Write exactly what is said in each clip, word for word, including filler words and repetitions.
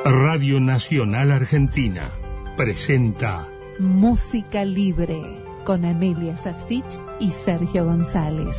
Radio Nacional Argentina presenta Música Libre con Amelia Saftich y Sergio González.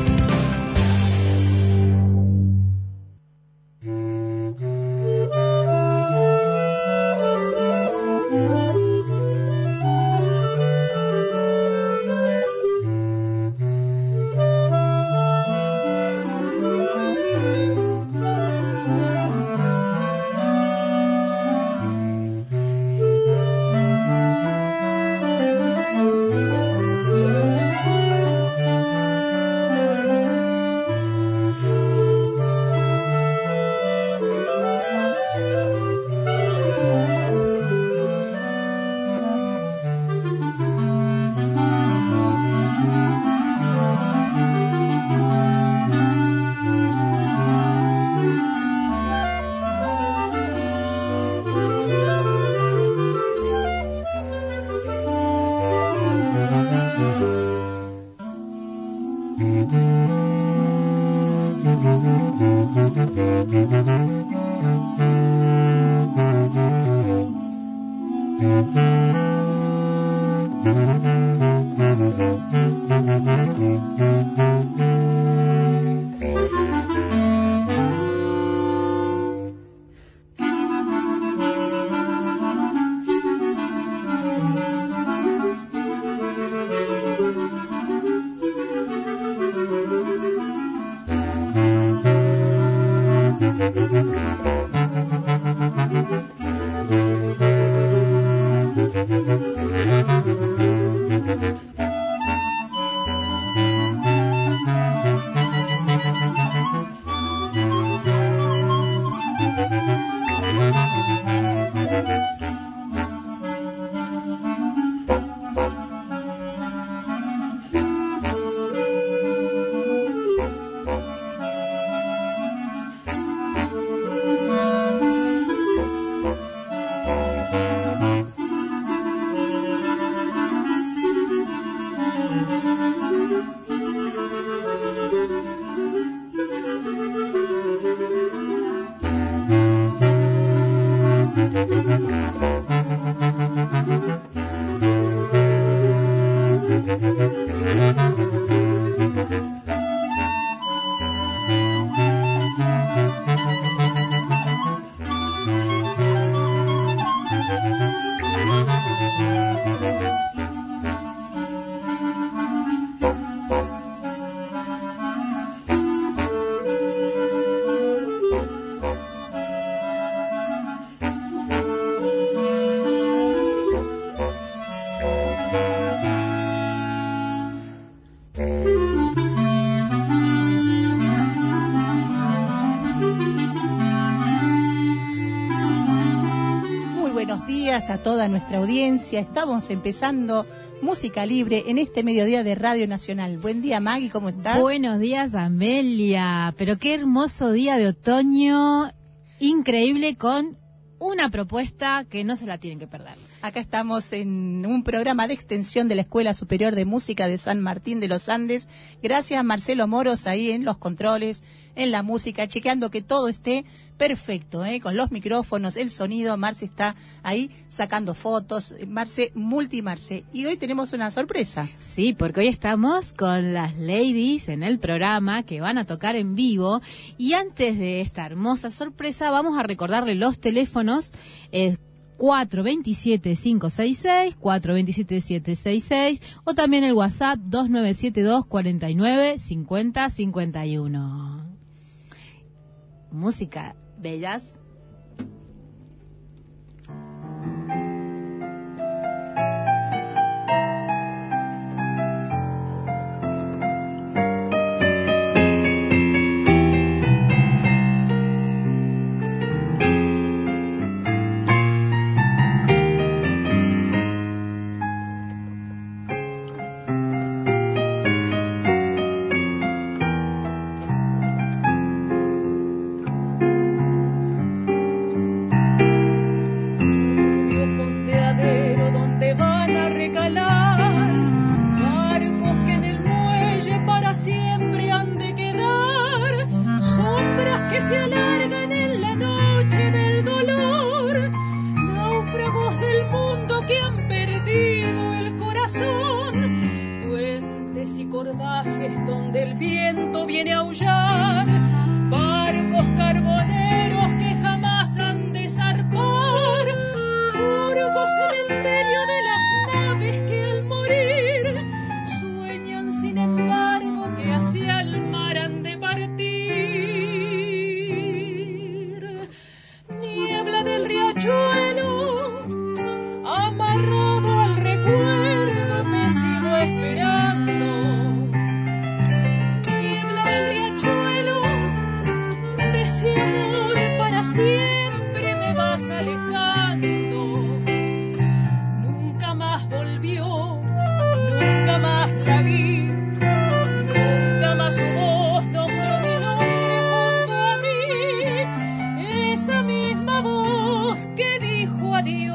A toda nuestra audiencia, estamos empezando Música Libre en este mediodía de Radio Nacional. Buen día, Maggie, ¿cómo estás? Buenos días, Amelia, pero qué hermoso día de otoño, increíble, con una propuesta que no se la tienen que perder. Acá estamos en un programa de extensión de la Escuela Superior de Música de San Martín de los Andes. Gracias a Marcelo Moros ahí en los controles, en la música, chequeando que todo esté perfecto, ¿eh? Con los micrófonos, el sonido. Marce está ahí sacando fotos. Marce, multimarce. Y hoy tenemos una sorpresa. Sí, porque hoy estamos con las ladies en el programa que van a tocar en vivo. Y antes de esta hermosa sorpresa, vamos a recordarle los teléfonos. Eh, cuatro dos siete, cinco seis seis, cuatro dos siete, siete seis seis o también el WhatsApp dos nueve siete dos, cuatro nueve, cinco cero cinco uno. Música bellas. donde el viento viene a aullar, barcos carboneros que jamás han de zarpar, curvo cementerio de las naves que al morir sueñan sin embargo que hacia el mar han de partir. Niebla del riachuelo, amarrado al recuerdo te sigo esperando. Niebla del riachuelo, de ese amor para siempre me vas alejando. Nunca más volvió, nunca más la vi, nunca más su voz nombró mi nombre junto a mí, esa misma voz que dijo adiós.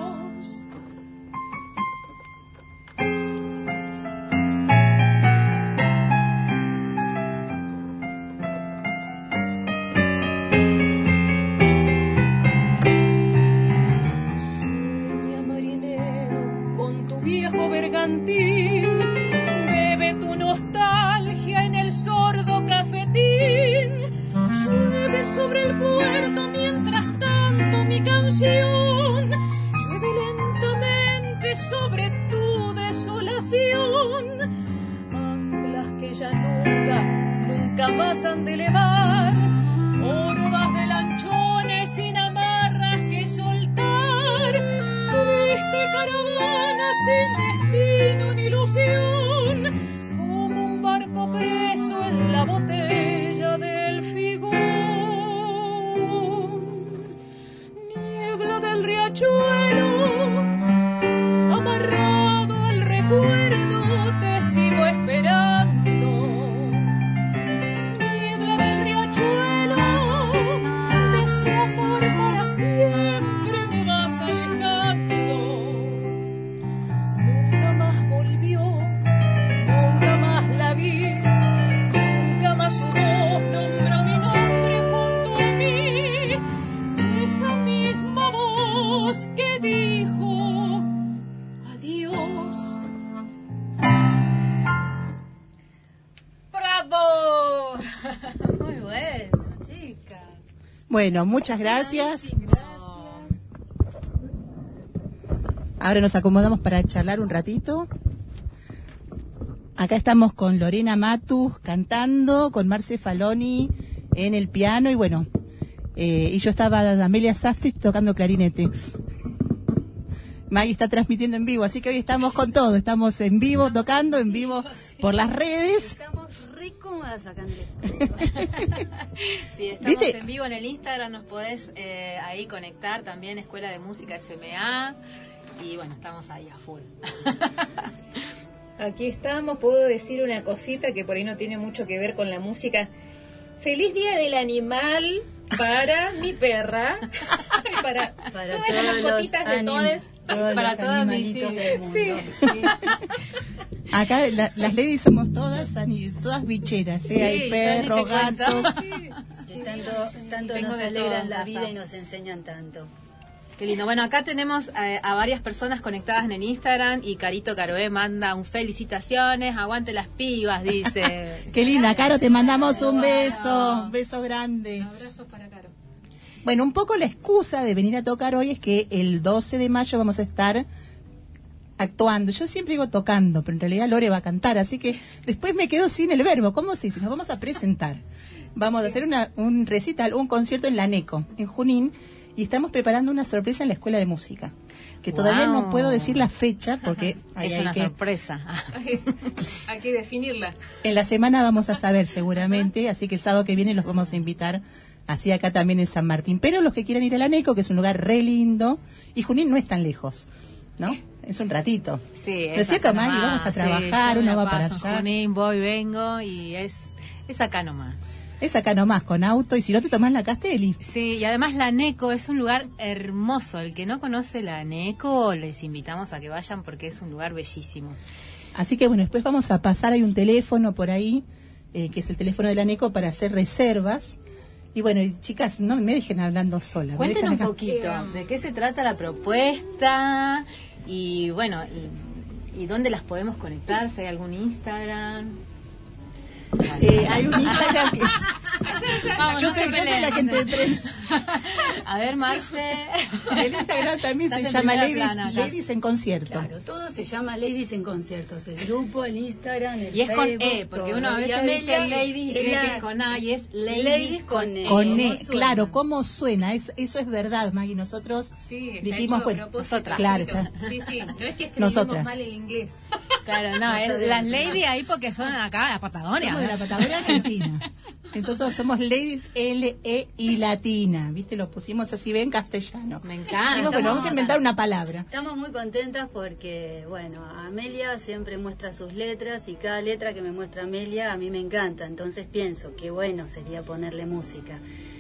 Sueña, marinero, con tu viejo bergantín, bebe tu nostalgia en el sordo cafetín, llueve sobre el puerto mientras tanto mi canción, llueve lentamente sobre tu desolación, anclas que ya nunca, nunca más han de elevar, hordas de lanchones sin amarras que soltar, triste caravana sin destino ni ilusión, como un barco preso en la botella del figón. Niebla del riachuelo, amarrado al recuerdo te sigo esperando. Niebla del riachuelo, de ese amor para siempre me vas alejando. Nunca más volvió, nunca más la vi, nunca más su voz nombró mi nombre junto a mí, esa misma voz que dijo adiós. ¡Bravo! Muy bueno, chica. Bueno, muchas gracias. Ahora nos acomodamos para charlar un ratito. Acá estamos con Lorena Matus cantando, con Marce Faloni en el piano y bueno, eh, y yo estaba Amelia Safdie tocando clarinete. Maggie está transmitiendo en vivo, así que hoy estamos con todo, estamos en vivo, tocando en vivo por las redes. Estamos re cómodas acá en el Sí, estamos ¿Viste? en vivo en el Instagram, nos podés eh, ahí conectar también, Escuela de Música S M A, y bueno, estamos ahí a full. Aquí estamos, puedo decir una cosita que por ahí no tiene mucho que ver con la música. Feliz Día del Animal para mi perra, para, Para todas todos las mascotitas los de anim- todos. todos para los todas mis animalitos hijas. del mundo. Sí. Acá la- las ladies somos todas ani- todas bicheras, ¿eh? Sí, Hay yo ni perros, te cuento. gatos. Que tanto, tanto Tengo nos de todo alegran en la casa. vida y nos enseñan tanto. Qué lindo. Bueno, acá tenemos eh, a varias personas conectadas en el Instagram y Carito Caroé manda un felicitaciones, aguante las pibas, dice. Qué linda, Caro, te mandamos un beso, un beso grande. Abrazos para Caro. Bueno, un poco la excusa de venir a tocar hoy es que el doce de mayo vamos a estar actuando. Yo siempre digo tocando, pero en realidad Lore va a cantar, así que después me quedo sin el verbo. ¿Cómo se dice? Nos vamos a presentar. Vamos a hacer una, un recital, un concierto en la NECO, en Junín, y estamos preparando una sorpresa en la Escuela de Música, que todavía Wow. no puedo decir la fecha porque ahí Es hay una que- sorpresa. Hay que definirla. en la semana vamos a saber seguramente, así que el sábado que viene los vamos a invitar, así acá también en San Martín. Pero los que quieran ir a la NECO, que es un lugar re lindo, y Junín no es tan lejos, ¿no? Es un ratito. Sí, ¿No es cierto, acá Maggie? nomás. Vamos a Sí, trabajar, yo me uno la va para paso en allá. Junín, voy, vengo y es, es acá nomás. Es acá nomás, con auto, y si no te tomás la Castelli. Sí, y además la NECO es un lugar hermoso. El que no conoce la NECO, les invitamos a que vayan porque es un lugar bellísimo. Así que bueno, después vamos a pasar, hay un teléfono por ahí, eh, que es el teléfono de la NECO para hacer reservas. Y bueno, y chicas, no me dejen hablando sola. me Cuenten dejan un acá. poquito de qué se trata la propuesta y bueno, y, y dónde las podemos conectar, si hay algún Instagram. Eh, hay un Instagram que es... Vamos, yo no soy, se yo soy peleen, la no gente se- de prensa. A ver, Marce. El Instagram también Estás se en llama primera Ladies, plana acá. Ladies en Concierto. Claro, todo se llama Ladies en Conciertos. El grupo, el Instagram, el Y es con Facebook, E, porque todo. uno a Y veces dice ladies y cree la- que es con A, y es ladies, Ladies con E. Con ¿Cómo E, suena? claro, ¿cómo suena? Es, eso es verdad, Maggie. Nosotros Sí, está dijimos, hecho a bueno, propósito. nosotras. Claro, está. Sí, sí, no es que escribimos Nosotras. mal el inglés. Claro, no, es sabemos, las no. ladies ahí porque son acá, la Patagonia. somos de la Patagonia Argentina. Entonces somos Ladies L E y Latina, ¿viste? Lo pusimos así, ven, castellano. Me Dijimos, encanta. bueno, vamos a inventar una palabra. Estamos muy contentas porque, bueno, Amelia siempre muestra sus letras y cada letra que me muestra Amelia a mí me encanta. Entonces pienso que bueno sería ponerle música.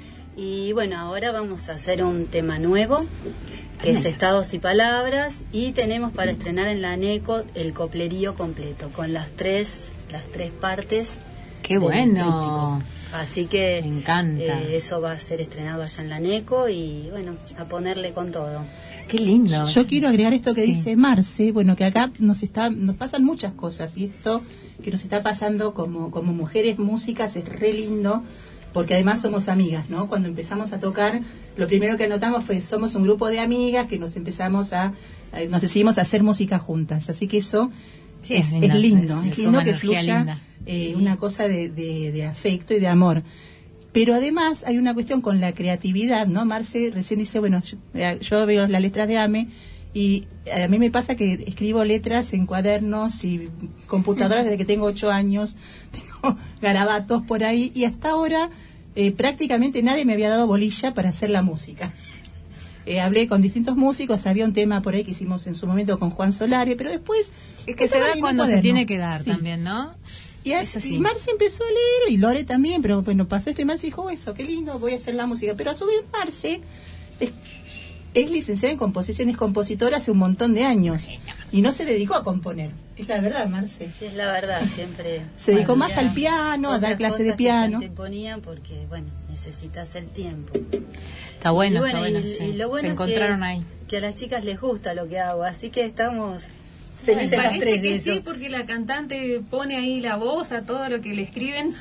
Y bueno, ahora vamos a hacer un tema nuevo, que es Estados y Palabras, y tenemos para estrenar en la NECO el coplerío completo, con las tres, las tres partes. Qué del bueno. tríptico. Así que Me encanta. eh, eso va a ser estrenado allá en la NECO y bueno, a ponerle con todo. Qué lindo. Yo quiero agregar esto que Sí. dice Marce, bueno, que acá nos está, nos pasan muchas cosas y esto que nos está pasando como, como mujeres músicas es re lindo, porque además somos amigas, ¿no? Cuando empezamos a tocar, lo primero que anotamos fue, somos un grupo de amigas que nos empezamos a, a- nos decidimos a hacer música juntas, así que eso Sí, es, es es lindo, lindo, es- es es lindo una que energía fluya linda. eh, Sí. una cosa de, de, de afecto y de amor. Pero además hay una cuestión con la creatividad, ¿no? Marce recién dice, bueno, yo, eh, yo veo las letras de Ame y a mí me pasa que escribo letras en cuadernos y computadoras desde que tengo ocho años, tengo garabatos por ahí y hasta ahora eh, prácticamente nadie me había dado bolilla para hacer la música. Eh, hablé con distintos músicos, había un tema por ahí que hicimos en su momento con Juan Solari, pero después... Es que se estaba da en un cuando se cuaderno. tiene que dar Sí. también, ¿no? Y, Es así, así. y Marce empezó a leer, y Lore también, pero bueno, pasó esto y Marce dijo, eso, qué lindo, voy a hacer la música. Pero a su vez Marce es, es licenciada en composición, es compositora hace un montón de años, y no se dedicó a componer, es la verdad, Marce. Es la verdad, siempre... Se dedicó bueno, más ya al piano, a dar otras clases de cosas que piano. se te ponían porque, bueno, necesitas el tiempo. Está bueno, y está bueno. y- sí. y lo bueno se es encontraron que, ahí. que a las chicas les gusta lo que hago, así que estamos felices las Parece tres de que eso. sí, porque la cantante pone ahí la voz a todo lo que le escriben.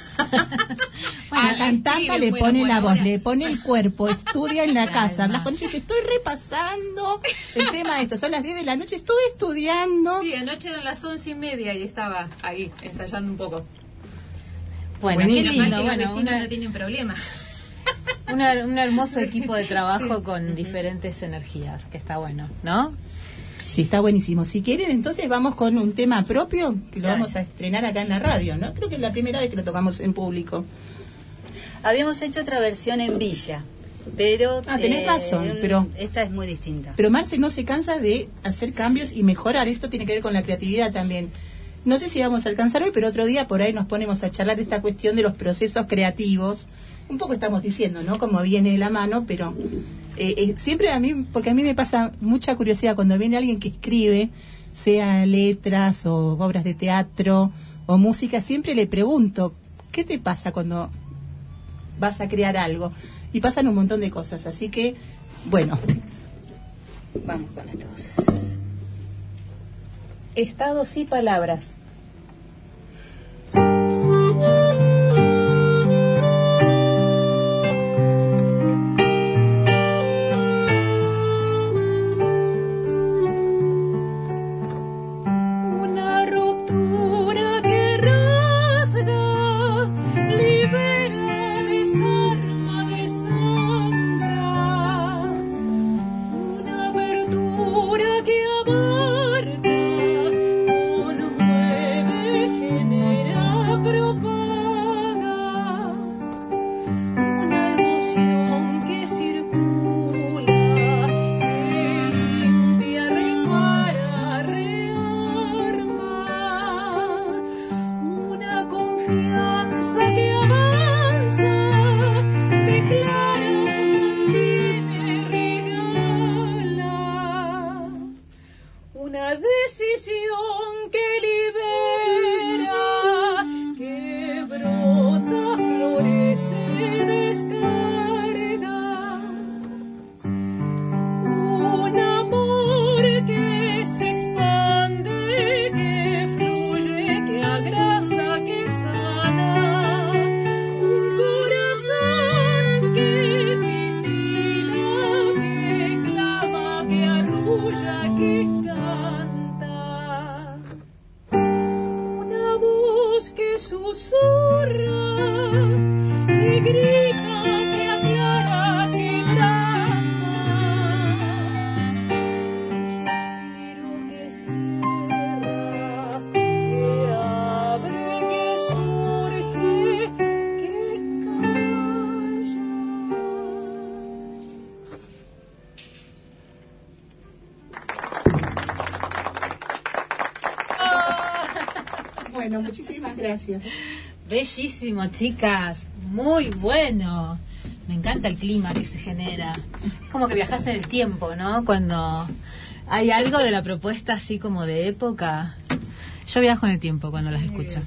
A la cantante escriben, le bueno, pone bueno, la voz, ahora- le pone el cuerpo, estudia en la Claro, casa, hablas no. con ella y dice, estoy repasando el tema de esto, son las diez de la noche, estuve estudiando. Sí, anoche eran las once y media y estaba ahí ensayando un poco. Bueno, qué Buenísimo. lindo. Menos mal que Bueno, los vecinos una- no tienen problema. una- un hermoso equipo de trabajo Sí. con diferentes energías, que está bueno, ¿no? Sí, está buenísimo. Si quieren, entonces vamos con un tema propio que lo Dale. vamos a estrenar acá en la radio, ¿no? Creo que es la primera vez que lo tocamos en público. Habíamos hecho otra versión en Villa, pero... Ah, tenés razón, un- pero- Esta es muy distinta. Pero Marce no se cansa de hacer cambios y mejorar. Esto tiene que ver con la creatividad también. No sé si vamos a alcanzar hoy, pero otro día por ahí nos ponemos a charlar de esta cuestión de los procesos creativos. Un poco estamos diciendo, ¿no? Como viene de la mano, pero eh, eh, siempre a mí, porque a mí me pasa mucha curiosidad cuando viene alguien que escribe, sea letras o obras de teatro o música, siempre le pregunto, ¿qué te pasa cuando vas a crear algo? Y pasan un montón de cosas, así que, bueno, Vamos con estos. Estados y palabras. Una ruptura que rasga, libera, desarma, desangra. Una abertura que abarca con grita, que aclara, que brama. Un suspiro que cierra, que abre, que surge, que calla. Bueno, muchísimas gracias. Bellísimo, chicas. Muy bueno. Me encanta el clima que se genera. Es como que viajas en el tiempo, ¿no? Cuando hay algo de la propuesta así como de época. Yo viajo en el tiempo cuando las escucho.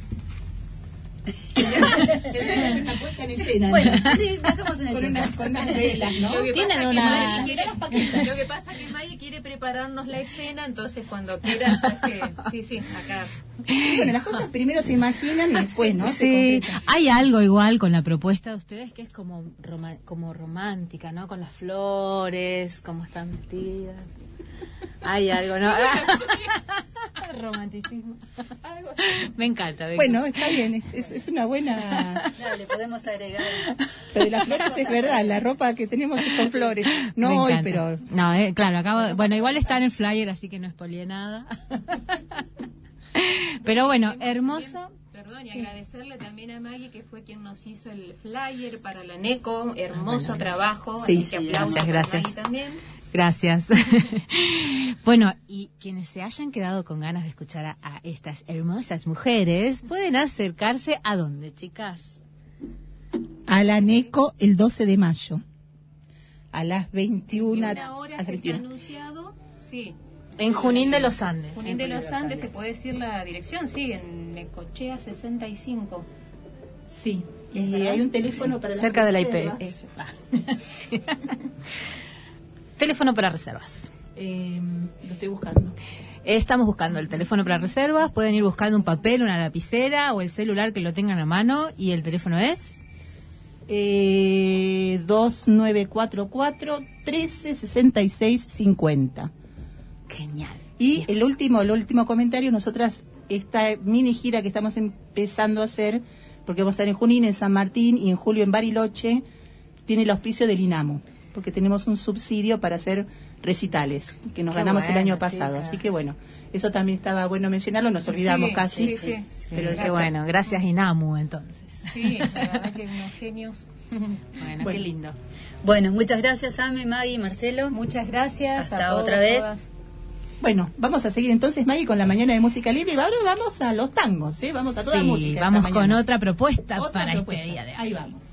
Es una puesta en escena. Bueno, sí, bajamos en el con tiempo. unas, con unas velas, ¿no? Lo que Tienen pasa una- que Maggie quiere, lo que pasa que Maggie quiere prepararnos la escena, entonces cuando quiera ya es que sí, sí, acá. Bueno, las cosas primero se imaginan y después, ¿no? Se Sí, concretan. hay algo igual con la propuesta de ustedes que es como roma- como romántica, ¿no? Con las flores, cómo están vestidas. Hay algo, ¿no? Romanticismo. Me encanta. me Bueno, está bien, es, es una buena... Dale, podemos agregar. Lo de las flores es verdad, la ropa que tenemos es con flores. Me No hoy, encanta. pero... No, eh, claro, acabo de- bueno, igual está en el flyer, así que no spoileé nada. Pero bueno, hermoso. Perdón, y agradecerle también a Maggie, que fue quien nos hizo el flyer para la NECO. Hermoso trabajo. Sí, así que sí, aplausos gracias, a gracias. Maggie también. Gracias. Bueno, y quienes se hayan quedado con ganas de escuchar a, a estas hermosas mujeres, pueden acercarse a dónde, chicas. A la NECO el doce de mayo. A las veintiuna. Una hora a las que está veintiuna. anunciado, sí. En Junín de los Andes. Junín de los Andes, se puede decir la dirección, sí, en Necochea sesenta y cinco. Sí. Y hay un teléfono para las Cerca de la I P. reservas. Eh, ah. Teléfono para reservas. Eh, lo estoy buscando. Estamos buscando el teléfono para reservas. Pueden ir buscando un papel, una lapicera o el celular que lo tengan a mano. Y el teléfono es... Eh, dos nueve cuatro cuatro, trece sesenta y seis cincuenta. Genial. Y el último, el último comentario, nosotras, esta mini gira que estamos empezando a hacer, porque vamos a estar en Junín, en San Martín y en julio en Bariloche, tiene el auspicio del INAMU, porque tenemos un subsidio para hacer recitales, que nos Qué ganamos el bueno, año pasado. chicas. Así que bueno, eso también estaba bueno mencionarlo, nos olvidamos Sí, casi. sí, sí. Sí, Pero qué gracias. bueno. Gracias, Inamu, entonces. Sí, la verdad que unos genios. Bueno, Bueno. qué lindo. Bueno, muchas gracias, Ame, Maggie, Marcelo. Muchas gracias. Hasta a todos, otra vez. todas. Bueno, vamos a seguir entonces, Maggie, con la mañana de música libre y ahora vamos a los tangos, ¿eh? Vamos a toda Sí, música. esta vamos con mañana. otra propuesta Otra para propuesta. este día de hoy. Ahí vamos.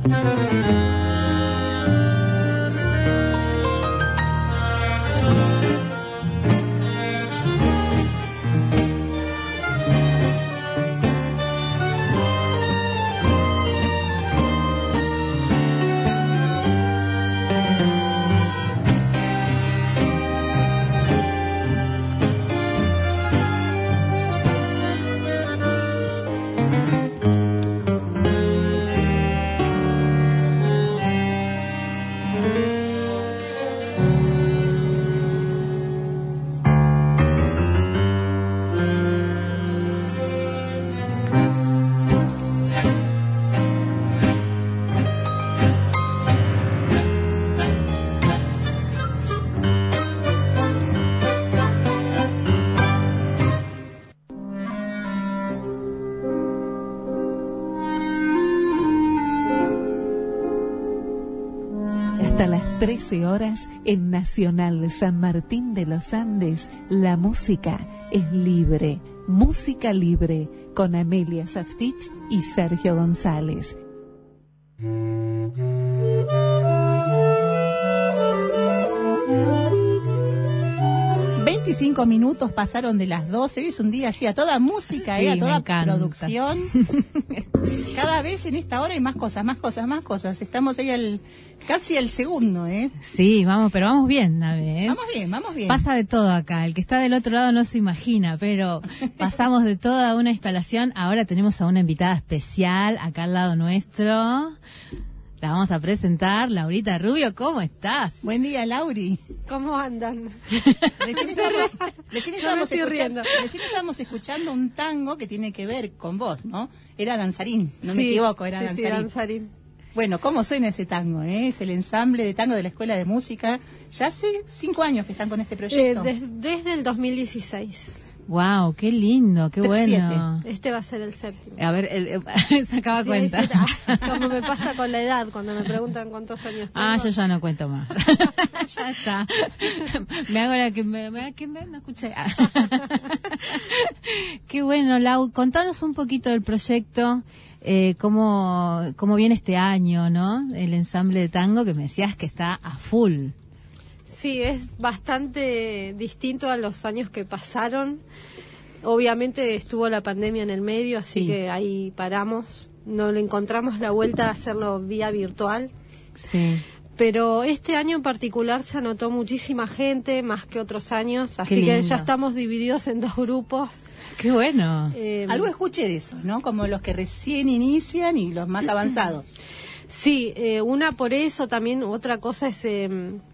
Hasta las trece horas en Nacional San Martín de los Andes, la música es libre. Música libre con Amelia Saftich y Sergio González. veinticinco minutos pasaron de las doce. Hoy es un día así, a toda música, Sí, eh, a me toda encanta. producción. Cada vez en esta hora hay más cosas, más cosas, más cosas. Estamos ahí al, casi al segundo, ¿eh? Sí, vamos, pero vamos bien, Nave, ¿eh? Vamos bien, vamos bien. Pasa de todo acá. El que está del otro lado no se imagina, pero pasamos de toda una instalación. Ahora tenemos a una invitada especial acá al lado nuestro. La vamos a presentar. Laurita Rubio, ¿cómo estás? Buen día, Lauri. ¿Cómo andan? Recién estábamos, recién Yo estábamos me estoy escuchando, riendo. recién estábamos escuchando un tango que tiene que ver con vos, ¿no? Era danzarín, no me Sí, equivoco, era sí, sí, danzarín. danzarín. Bueno, ¿cómo suena ese tango? Eh? Es el ensamble de tango de la Escuela de Música. Ya hace cinco años que están con este Eh, proyecto. des- desde el dos mil dieciséis. Wow, qué lindo, qué Tres, bueno. Este va a ser el séptimo. A ver, el, el- sacaba Sí, cuenta. dice, ah, como me pasa con la edad, cuando me preguntan cuántos años tengo. Ah, yo ya no cuento más. Ya está. Me hago la que me, me, que me no escuché. Qué bueno, Lau. Contanos un poquito del proyecto, eh, cómo, cómo viene este año, ¿no? El ensamble de tango que me decías que está a full. Sí, es bastante distinto a los años que pasaron. Obviamente estuvo la pandemia en el medio, así Sí. que ahí paramos. No le encontramos la vuelta a hacerlo vía virtual. Sí. Pero este año en particular se anotó muchísima gente, más que otros años, así Qué que lindo. ya estamos divididos en dos grupos. Qué bueno. Eh, Algo escuché de eso, ¿no? Como los que recién inician y los más avanzados. Sí, eh, una por eso, también otra cosa es, eh,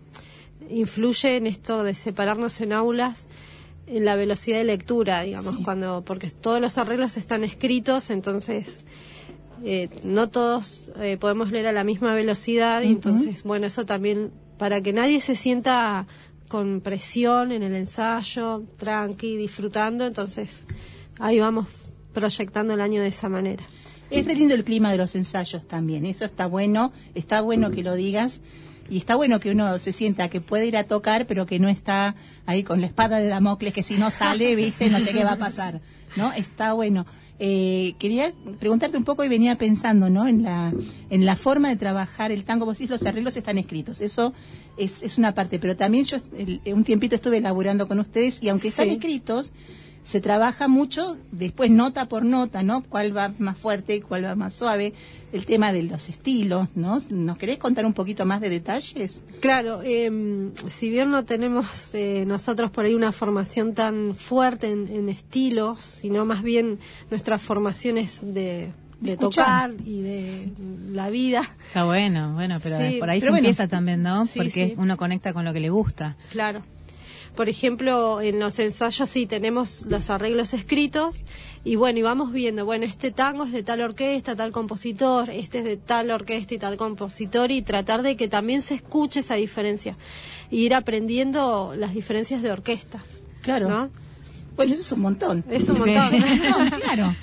influye en esto de separarnos en aulas, en la velocidad de lectura, digamos, Sí. cuando porque todos los arreglos están escritos, entonces eh, no todos eh, podemos leer a la misma velocidad, y Ujú. entonces, bueno, eso también, para que nadie se sienta con presión en el ensayo, tranqui, disfrutando, entonces ahí vamos proyectando el año de esa manera. Es re lindo el clima de los ensayos también, eso está bueno, está bueno que lo digas y está bueno que uno se sienta que puede ir a tocar pero que no está ahí con la espada de Damocles, que si no sale, viste, no sé qué va a pasar, ¿no? Está bueno. Eh, quería preguntarte un poco y venía pensando, ¿no? En la en la forma de trabajar el tango. Vos decís, los arreglos están escritos, eso es, es una parte, pero también yo el- un tiempito estuve elaborando con ustedes y aunque están Sí. escritos, se trabaja mucho después nota por nota, ¿no? Cuál va más fuerte y cuál va más suave, el tema de los estilos, ¿no? ¿Nos querés contar un poquito más de detalles? Claro, eh, si bien no tenemos eh, nosotros por ahí una formación tan fuerte en, en estilos, sino más bien nuestra formación es de, de escuchar. tocar y de la vida. Está bueno, bueno, pero Sí, por ahí pero se bueno. empieza también, ¿no? Sí, Porque sí. uno conecta con lo que le gusta. Claro. Por ejemplo, en los ensayos sí tenemos los arreglos escritos y bueno, y vamos viendo, bueno, este tango es de tal orquesta, tal compositor, este es de tal orquesta y tal compositor, y tratar de que también se escuche esa diferencia, y ir aprendiendo las diferencias de orquestas. Claro. ¿No? Bueno, eso es un montón. Es un Sí. montón. Es un montón, claro.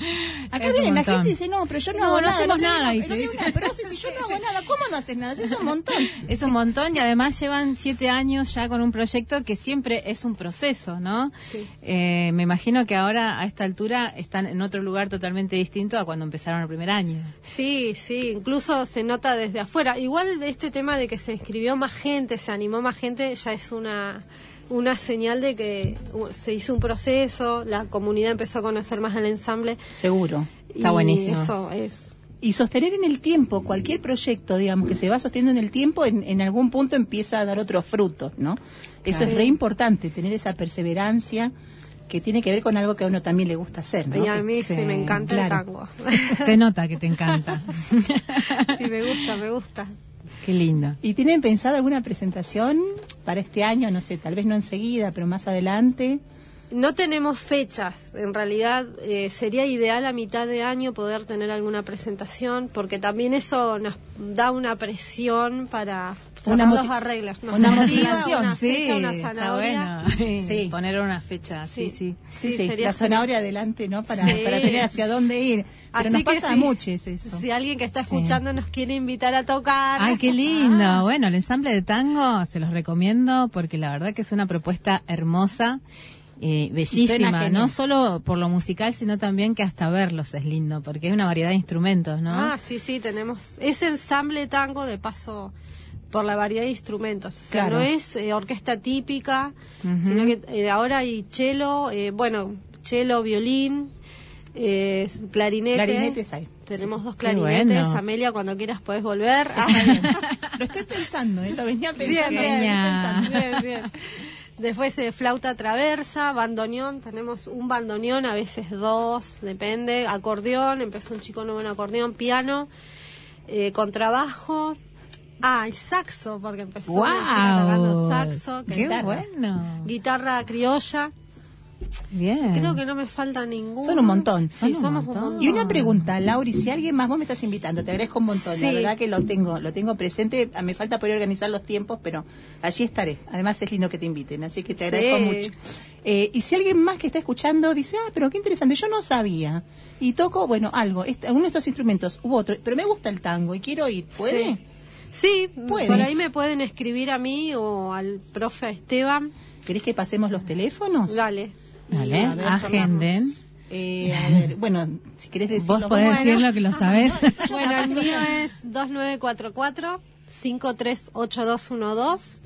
Acá Es un viene la montón. gente y dice, no, pero yo no, No, hago no nada. hacemos no tengo nada, una- ¿viste? no tengo una profe, si yo no hago nada, ¿cómo no haces nada? Es un montón. Es un montón y además llevan siete años ya con un proyecto que siempre es un proceso, ¿no? Sí. Eh, me imagino que ahora a esta altura están en otro lugar totalmente distinto a cuando empezaron el primer año. Sí, sí, incluso se nota desde afuera. Igual este tema de que se inscribió más gente, se animó más gente, ya es una una señal de que uh, se hizo un proceso, la comunidad empezó a conocer más el ensamble. Seguro. Está y buenísimo. Eso es. Y sostener en el tiempo cualquier proyecto, digamos, que se va sosteniendo en el tiempo, en, en algún punto empieza a dar otros frutos, ¿no? Eso Claro. es re importante, tener esa perseverancia que tiene que ver con algo que a uno también le gusta hacer, ¿no? Y a mí Sí, sí, me encanta claro. el tango. Se nota que te encanta. Sí, me gusta, me gusta. Qué lindo. ¿Y tienen pensado alguna presentación para este año? No sé, tal vez no enseguida, pero más adelante. No tenemos fechas, en realidad eh, sería ideal a mitad de año poder tener alguna presentación, porque también eso nos da una presión para Una cerrar moti- los arreglos. Nos una motiva, motivación. una Sí, fecha, una está zanahoria. bueno. Sí. Poner una fecha, sí, sí. Sí, Sí, sí, sería la zanahoria adelante, ¿no? Para, Sí. para tener hacia dónde ir. Pero Así nos que pasa sí. mucho es eso. Si alguien que está escuchando nos quiere invitar a tocar. Ay, qué lindo. Bueno, el ensamble de tango se los recomiendo porque la verdad que es una propuesta hermosa, eh, Suena bellísima, genial. no solo por lo musical, sino también que hasta verlos es lindo, porque hay una variedad de instrumentos, ¿no? Ah, sí, sí, tenemos ese ensamble tango de paso por la variedad de instrumentos. O sea, Claro. no es eh, orquesta típica, Ujú. sino que eh, ahora hay cello, eh, bueno, cello, violín, eh, clarinetes. Clarinetes hay. Tenemos dos Qué clarinetes. bueno. Amelia, cuando quieras puedes volver. Lo estoy pensando, ¿eh? Lo venía Bien, pensando. bien, lo estoy Genia. pensando. bien, bien. Después eh, flauta traversa, bandoneón, tenemos un bandoneón, a veces dos, depende, acordeón, empezó un chico nuevo en acordeón, piano, eh, contrabajo, ah, y saxo, porque empezó una chica tocando ¡Wow! saxo, ¡Qué guitarra, bueno! guitarra criolla, Bien. creo que no me falta ninguno. Son un montón. Sí, Son un somos montón. un montón. Y una pregunta, Lauri, si alguien más, vos me estás invitando, te agradezco un montón, la Sí. verdad que lo tengo, lo tengo presente, me falta poder organizar los tiempos, pero allí estaré. Además es lindo que te inviten, así que te agradezco Sí. mucho. Eh, y si alguien más que está escuchando dice, ah, pero qué interesante, yo no sabía, y toco, bueno, algo, este, uno de estos instrumentos u otro, pero me gusta el tango y quiero ir, ¿puede? Sí. Sí, Puede. por ahí me pueden escribir a mí o al profe Esteban. ¿Querés que pasemos los teléfonos? Dale. Dale, A ver, agenden. Eh, a ver, bueno, si querés decirlo. Vos podés bueno. decirlo que lo sabés. Bueno, el mío es dos nueve cuatro cuatro, cinco tres ocho dos uno dos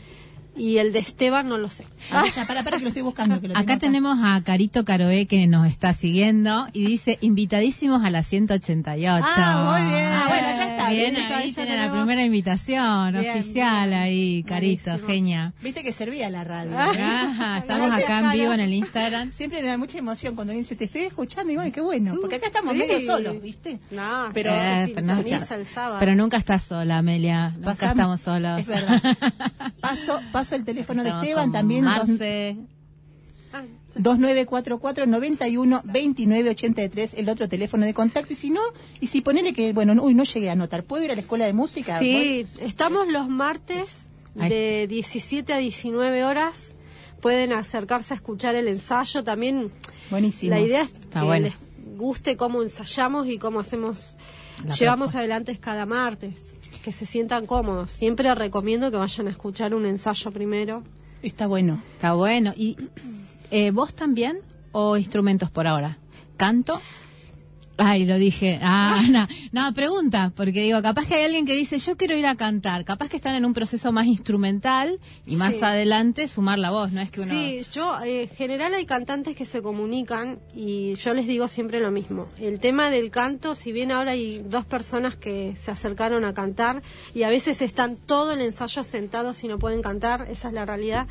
y el de Esteban no lo sé. Ah, ya, para, para que lo estoy buscando. Que lo Acá tengo tenemos a Carito Caroé que nos está siguiendo y dice invitadísimos a la ciento ochenta y ocho. Ah, muy bien. Ah, bueno, ya está, Bien, bien, ahí ya tiene la tenemos. primera invitación Bien, oficial bien. ahí, Carito, Buenísimo. genia. Viste que servía la radio. Ajá, estamos acá en vivo en el Instagram. Siempre me da mucha emoción cuando alguien dice, te estoy escuchando, y bueno, qué bueno, porque acá estamos Sí. medio solos, ¿viste? No, Pero- se Eh, pero, no, sintoniza el sábado. pero nunca estás sola, Amelia. Nunca Pasamos- estamos solos. Es verdad. Paso, paso el teléfono de Estamos Esteban con también, dos- Marce. Ah, dos nueve cuatro cuatro, noventa y uno, veintinueve ochenta y tres, el otro teléfono de contacto. Y si no, y si ponele que, bueno, no- uy, no llegué a anotar, ¿puedo ir a la escuela de música? sí, estamos los martes de diecisiete a diecinueve horas. Pueden acercarse a escuchar el ensayo. También Buenísimo. la idea es Está que bueno. les guste cómo ensayamos y cómo hacemos, La llevamos propuesta. adelante cada martes. Que se sientan cómodos. Siempre recomiendo que vayan a escuchar un ensayo primero. Está bueno. Está bueno. ¿Y eh, vos también o instrumentos por ahora? ¿Canto? Ay, lo dije. Ah, no, no, pregunta, porque digo, capaz que hay alguien que dice, yo quiero ir a cantar. Capaz que están en un proceso más instrumental y más Sí. adelante sumar la voz, ¿no es que uno... Sí, yo, eh, en general hay cantantes que se comunican y yo les digo siempre lo mismo. El tema del canto, si bien ahora hay dos personas que se acercaron a cantar y a veces están todo el ensayo sentados y no pueden cantar, esa es la realidad,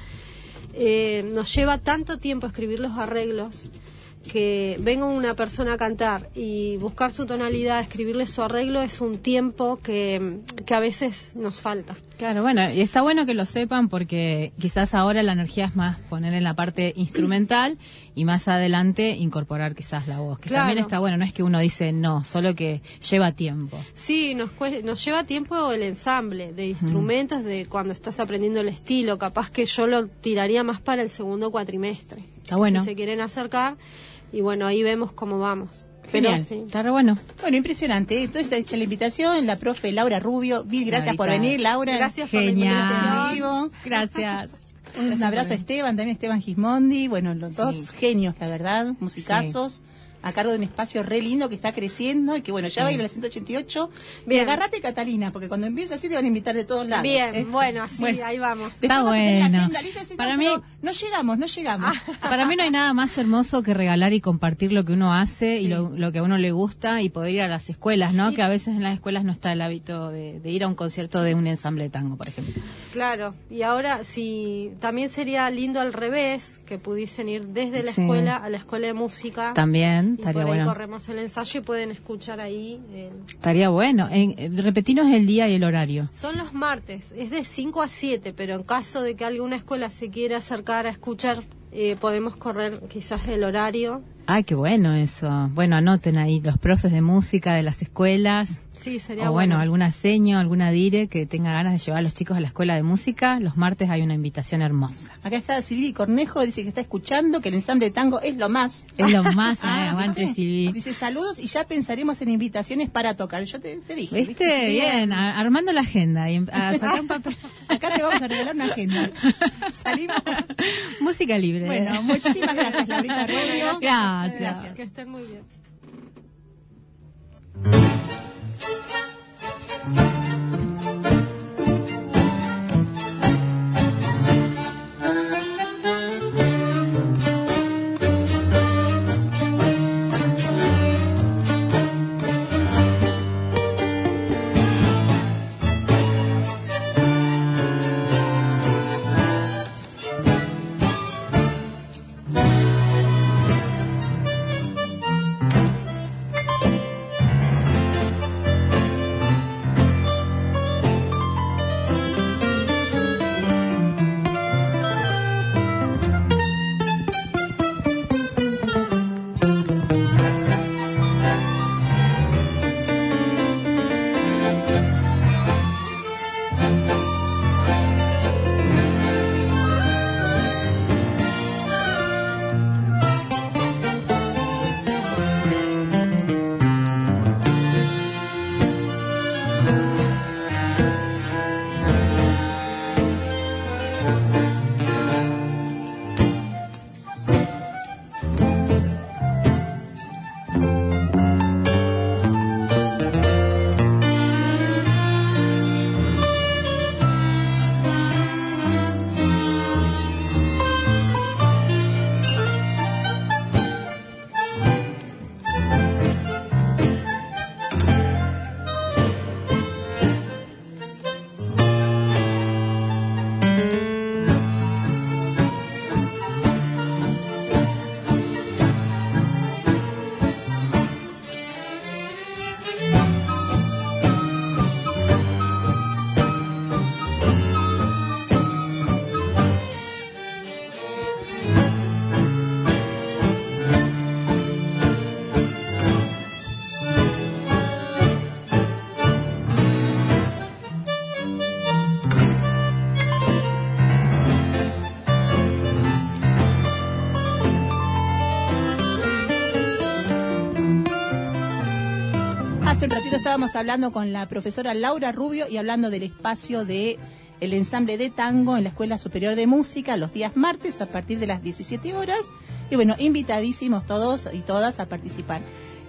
eh, nos lleva tanto tiempo escribir los arreglos que venga una persona a cantar y buscar su tonalidad, escribirle su arreglo, es un tiempo que, que a veces nos falta. Claro, bueno, y está bueno que lo sepan porque quizás ahora la energía es más poner en la parte instrumental y más adelante incorporar quizás la voz, que Claro. también está bueno, no es que uno dice no, solo que lleva tiempo. Sí, nos, cue- nos lleva tiempo el ensamble de instrumentos, de cuando estás aprendiendo el estilo. Capaz que yo lo tiraría más para el segundo cuatrimestre. Está bueno. Si se quieren acercar, y bueno, ahí vemos cómo vamos. Genial. sí. Está re bueno. Bueno, impresionante. Entonces está hecha la invitación, la profe Laura Rubio. Mil gracias por Laurita. venir, Laura. Gracias por la Genial. invitación. En vivo. Gracias. Un abrazo a Esteban, también Esteban Gismondi. Bueno, los Sí. dos genios, la verdad, musicazos. A cargo de un espacio re lindo que está creciendo y que, bueno, ya Sí. va a ir a la ciento ochenta y ocho. Bien. Y agárrate, Catalina, porque cuando empiece así te van a invitar de todos lados. Bien, ¿eh? bueno, así, Bueno. ahí vamos. Después Está vas a tener la bueno. agenda lista y decís, Para no, mí- pero no llegamos, no llegamos. Para mí no hay nada más hermoso que regalar y compartir lo que uno hace y lo, lo que a uno le gusta y poder ir a las escuelas, ¿no? Y- Que a veces en las escuelas no está el hábito de, de ir a un concierto de un ensamble de tango, por ejemplo. Claro, y ahora si también sería lindo al revés, que pudiesen ir desde la Sí. escuela a la escuela de música. También Y estaría por ahí bueno. corremos el ensayo y pueden escuchar ahí. eh. Estaría bueno. En, eh, repetinos el día y el horario. Son los martes, es de cinco a siete, pero en caso de que alguna escuela se quiera acercar a escuchar, eh, podemos correr quizás el horario. Ay, qué bueno eso. Bueno, anoten ahí los profes de música de las escuelas. Sí, sería O bueno, bueno. alguna seño, alguna dire que tenga ganas de llevar a los chicos a la escuela de música. Los martes hay una invitación hermosa. Acá está Silvi Cornejo, dice que está escuchando, que el ensamble de tango es lo más. Es lo más, Ah, eh, aguante ¿viste? Silvi. Dice saludos y ya pensaremos en invitaciones para tocar. Yo te, te dije. ¿Viste? Bien, a- armando la agenda y em- a sacar un papel. Acá te vamos a regalar una agenda. Salimos. Música libre. Bueno, muchísimas gracias, Laurita Rubio. Gracias. Gracias. Que estén muy bien. Hace un ratito estábamos hablando con la profesora Laura Rubio y hablando del espacio de el ensamble de tango en la Escuela Superior de Música los días martes a partir de las diecisiete horas. Y bueno, invitadísimos todos y todas a participar.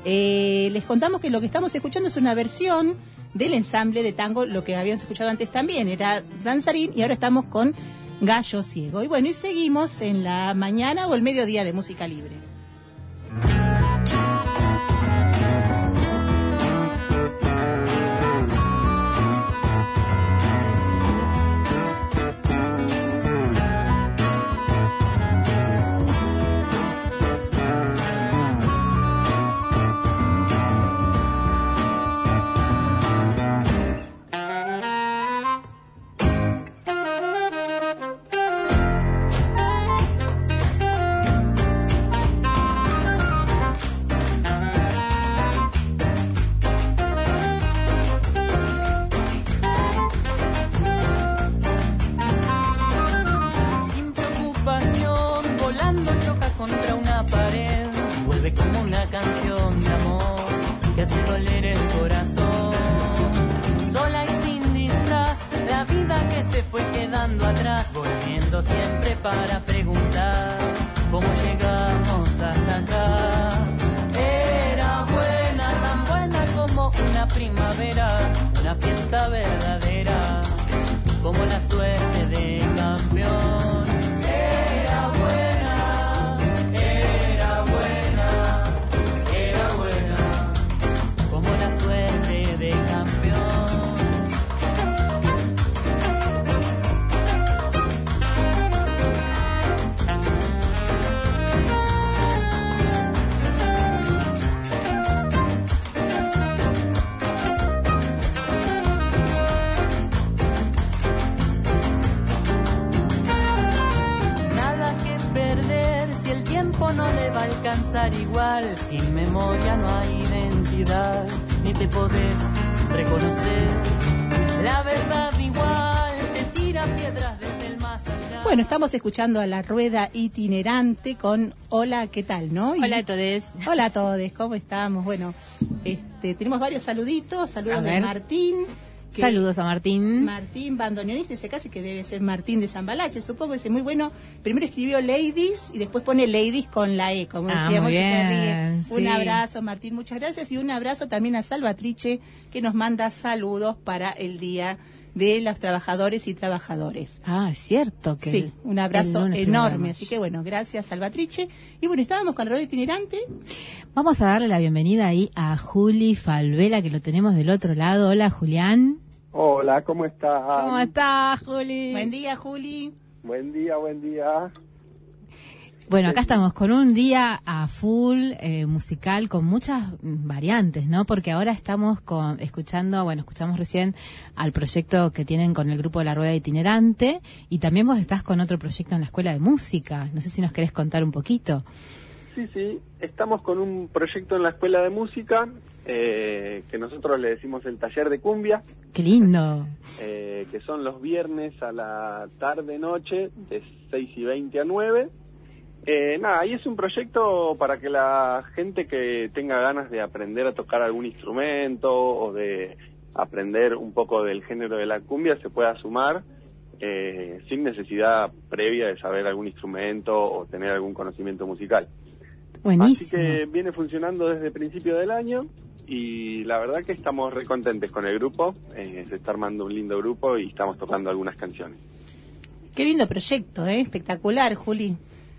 Eh, les contamos que lo que estamos escuchando es una versión del ensamble de tango, lo que habíamos escuchado antes también era Danzarín y ahora estamos con Gallo Ciego. Y bueno, y seguimos en la mañana o el mediodía de Música Libre. se fue quedando atrás, volviendo siempre para preguntar cómo llegamos hasta acá. Era buena, tan buena como una primavera, una fiesta verdadera, como la suerte de campeón. Era buena, era buena, era buena, como la suerte de campeón. No le va a alcanzar igual, sin memoria no hay identidad, ni te podés reconocer. La verdad igual te tira piedras desde el más allá. Bueno, estamos escuchando a La Rueda Itinerante con Hola, ¿qué tal? ¿No? Y... Hola a todos. Hola a todos, ¿cómo estamos? Bueno, este, tenemos varios saluditos, saludos de Martín. Que Saludos a Martín. Martín, bandoneonista, dice casi que debe ser Martín de Zambalache, supongo, dice muy bueno. Primero escribió Ladies y después pone Ladies con la E, como ah, decíamos, muy bien, y se ríe. sí. Un abrazo, Martín, muchas gracias. Y un abrazo también a Salvatrice, que nos manda saludos para el Día de los Trabajadores y Trabajadores. Ah, es cierto que... Sí, un abrazo el enorme. Así que bueno, gracias, Salvatrice. Y bueno, estábamos con la rueda itinerante. Vamos a darle la bienvenida ahí a Juli Falvela, que lo tenemos del otro lado. Hola, Julián. Hola, ¿cómo estás? ¿Cómo estás, Juli? Buen día, Juli. Buen día, buen día. Bueno, acá estamos con un día a full eh, musical con muchas variantes, ¿no? Porque ahora estamos con, escuchando, bueno, escuchamos recién al proyecto que tienen con el grupo de La Rueda Itinerante y también vos estás con otro proyecto en la Escuela de Música. No sé si nos querés contar un poquito. Sí, sí, estamos con un proyecto en la Escuela de Música eh, que nosotros le decimos el taller de cumbia. ¡Qué lindo! Eh, que son los viernes a la tarde-noche de seis y veinte a nueve. Eh, nada, y es un proyecto para que la gente que tenga ganas de aprender a tocar algún instrumento o de aprender un poco del género de la cumbia se pueda sumar eh, sin necesidad previa de saber algún instrumento o tener algún conocimiento musical. Buenísimo. Así que viene funcionando desde el principio del año y la verdad que estamos re contentes con el grupo. Eh, se está armando un lindo grupo y estamos tocando algunas canciones. Qué lindo proyecto, ¿eh? Espectacular, Juli.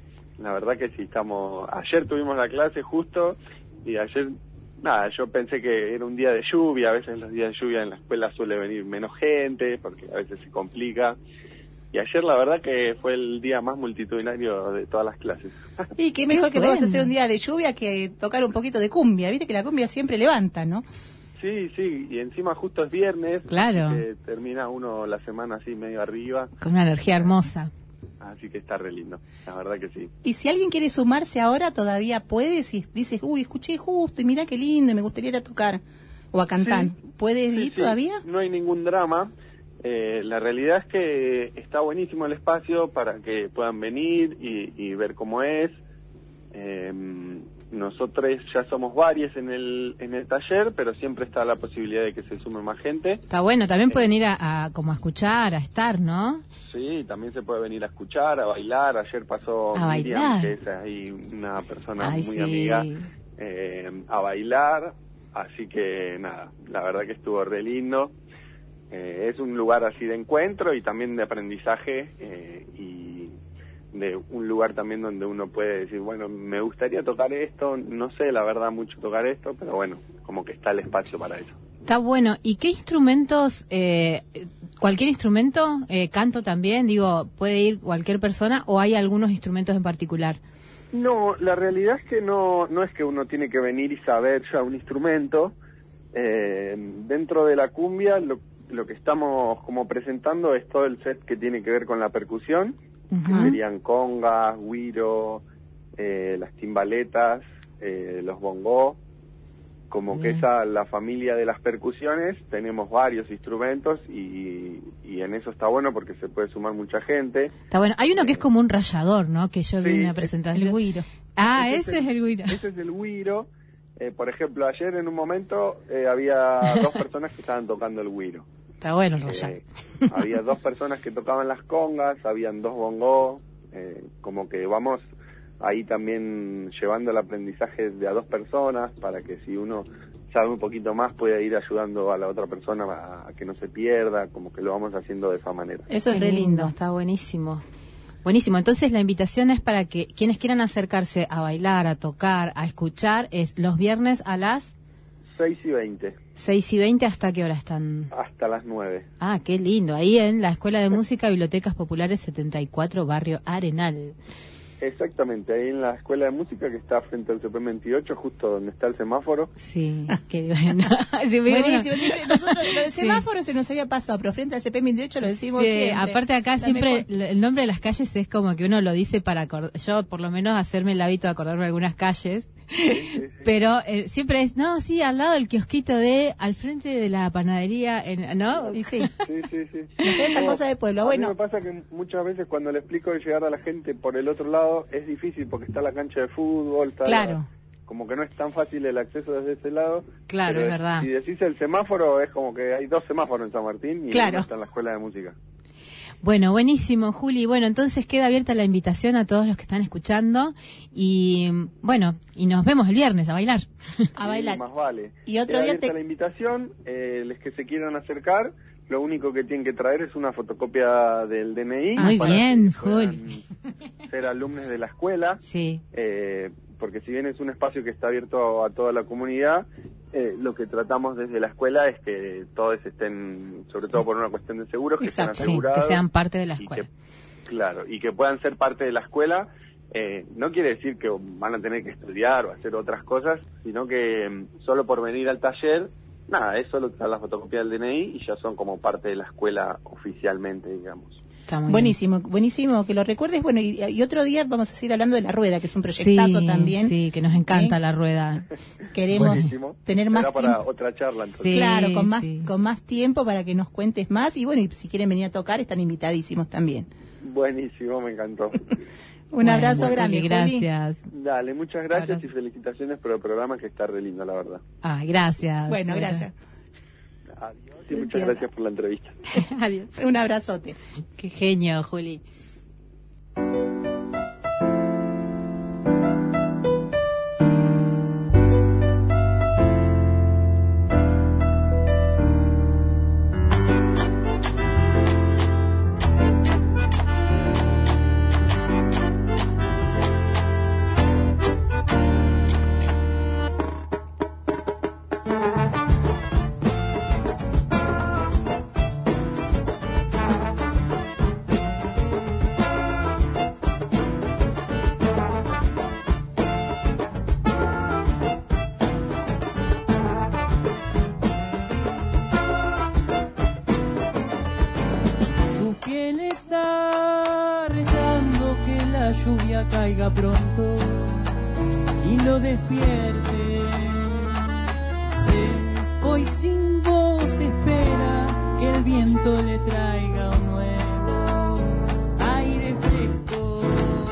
La verdad que sí, estamos... Ayer tuvimos la clase justo y ayer, nada, yo pensé que era un día de lluvia. A veces los días de lluvia en la escuela suele venir menos gente porque a veces se complica. Y ayer la verdad que fue el día más multitudinario de todas las clases. Y qué mejor que podamos hacer un día de lluvia que tocar un poquito de cumbia. Viste que la cumbia siempre levanta, ¿no? Sí, sí, y encima justo es viernes. Claro. Así que termina uno la semana así medio arriba. Con una energía hermosa. Así que está re lindo, la verdad que sí. Y si alguien quiere sumarse ahora, todavía puede, si dices, uy, escuché justo y mira qué lindo y me gustaría ir a tocar o a cantar, sí, ¿puedes sí, ir sí. todavía? No hay ningún drama. Eh, la realidad es que está buenísimo el espacio para que puedan venir y, y ver cómo es. Eh, nosotros ya somos varios en el en el taller, pero siempre está la posibilidad de que se sume más gente. Está bueno, también pueden ir a, a como a escuchar, a estar, ¿no? Sí, también se puede venir a escuchar, a bailar. Ayer pasó a Miriam, bailar. que es ahí una persona Ay, muy sí. amiga, eh, a bailar. Así que nada, la verdad que estuvo re lindo. Eh, es un lugar así de encuentro y también de aprendizaje eh, y de un lugar también donde uno puede decir, bueno, me gustaría tocar esto, no sé la verdad mucho tocar esto, pero bueno, como que está el espacio para eso. Está bueno. ¿Y qué instrumentos, eh, cualquier instrumento, eh, canto también, digo, puede ir cualquier persona o hay algunos instrumentos en particular? No, la realidad es que no, no es que uno tiene que venir y saber ya un instrumento. Eh, dentro de la cumbia lo Lo que estamos como presentando es todo el set que tiene que ver con la percusión, uh-huh. que serían congas, güiro, eh, las timbaletas, eh, los bongó, como Bien. que esa la familia de las percusiones, tenemos varios instrumentos y, y en eso está bueno porque se puede sumar mucha gente. Está bueno, hay uno que es como un rallador, ¿no? Que yo vi sí, una presentación. El güiro. Ah, ese, ese es el güiro. Ese es el güiro. Eh, por ejemplo, ayer en un momento eh, había dos personas que estaban tocando el güiro. Está bueno el Royal. Eh, había dos personas que tocaban las congas, habían dos bongos, eh, como que vamos ahí también llevando el aprendizaje de a dos personas para que si uno sabe un poquito más pueda ir ayudando a la otra persona a, a que no se pierda, como que lo vamos haciendo de esa manera. Eso es Qué re lindo. Está buenísimo. Buenísimo, entonces la invitación es para que quienes quieran acercarse a bailar, a tocar, a escuchar, es los viernes a las seis y veinte. seis y veinte, ¿hasta qué hora están? Hasta las nueve. Ah, qué lindo, ahí en la Escuela de Música Bibliotecas Populares setenta y cuatro, Barrio Arenal. Exactamente, ahí en la Escuela de Música que está frente al C P M veintiocho, justo donde está el semáforo. Sí, qué bueno. Sí, buenísimo, siempre nosotros lo del semáforo sí. se nos había pasado, pero frente al C P M veintiocho lo decimos sí, siempre. Aparte acá La siempre mejor. el nombre de las calles es como que uno lo dice para acordar, yo por lo menos hacerme el hábito de acordarme de algunas calles, Sí, sí, sí. pero eh, siempre es, no, sí, al lado del kiosquito de, al frente de la panadería, en, ¿no? Y sí, Sí, sí, sí. esa No, cosa de pueblo. a mí Bueno, me pasa que muchas veces cuando le explico de llegar a la gente por el otro lado es difícil porque está la cancha de fútbol, está claro. la- como que no es tan fácil el acceso desde ese lado. Claro, pero es verdad. Si decís el semáforo, es como que hay dos semáforos en San Martín y Claro. uno está en la Escuela de Música. Bueno, buenísimo, Juli. Bueno, entonces queda abierta la invitación a todos los que están escuchando y bueno, y nos vemos el viernes a bailar. a bailar. Sí, más vale. Y otro Queda día abierta te- la invitación, eh, los que se quieran acercar, lo único que tienen que traer es una fotocopia del D N I. Muy para bien, que puedan Juli. ser alumnos de la escuela. Sí. Eh, porque si bien es un espacio que está abierto a toda la comunidad, eh, lo que tratamos desde la escuela es que todos estén, sobre todo por una cuestión de seguros, que Exacto. estén Sí, asegurados. que sean parte de la y escuela. que- claro, y que puedan ser parte de la escuela. Eh, no quiere decir que van a tener que estudiar o hacer otras cosas, sino que mm, solo por venir al taller, nada, es solo traer la fotocopia del D N I y ya son como parte de la escuela oficialmente, digamos. Está muy Buenísimo, buenísimo que lo recuerdes. Bueno, y, y otro día vamos a seguir hablando de La Rueda, que es un bien. proyectazo Sí, también. sí, que nos encanta ¿Eh? la rueda. Queremos Buenísimo. tener más Será para tiempo. otra charla entonces. Sí, Claro, con más sí. con más tiempo para que nos cuentes más. Y bueno, y si quieren venir a tocar, están invitadísimos también. Buenísimo, me encantó. Un Bueno, abrazo Juli, grande, Juli. gracias. Dale, muchas gracias Abrazo. y felicitaciones por el programa que está re lindo, la verdad. Ah, gracias. Bueno, gracias. Adiós y muchas gracias por la entrevista. Adiós. Un abrazote. Qué genio, Juli. Su piel está rezando que la lluvia caiga pronto y lo despierte. Seco y sin voz espera que el viento le traiga un nuevo aire fresco.